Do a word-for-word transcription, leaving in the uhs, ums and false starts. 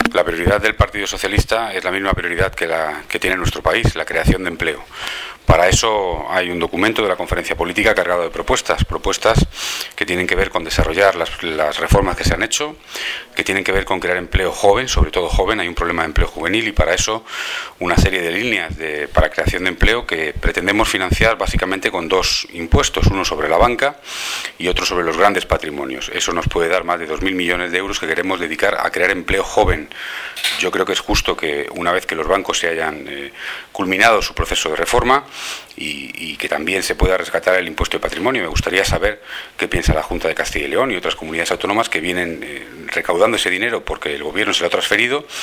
La prioridad del Partido Socialista es la misma prioridad que, la, que tiene nuestro país, la creación de empleo. Para eso hay un documento de la conferencia política cargado de propuestas, propuestas que tienen que ver con desarrollar las, las reformas que se han hecho, que tienen que ver con crear empleo joven, sobre todo joven, hay un problema de empleo juvenil y para eso una serie de líneas de, para creación de empleo que pretendemos financiar básicamente con dos impuestos, uno sobre la banca y otro sobre los grandes patrimonios. Eso nos puede dar más de dos mil millones de euros que queremos dedicar a crear empleo joven. Yo creo que es justo que una vez que los bancos se hayan eh, culminado su proceso de reforma y, y que también se pueda rescatar el impuesto de patrimonio. Me gustaría saber qué piensa la Junta de Castilla y León y otras comunidades autónomas que vienen eh, recaudando ese dinero porque el gobierno se lo ha transferido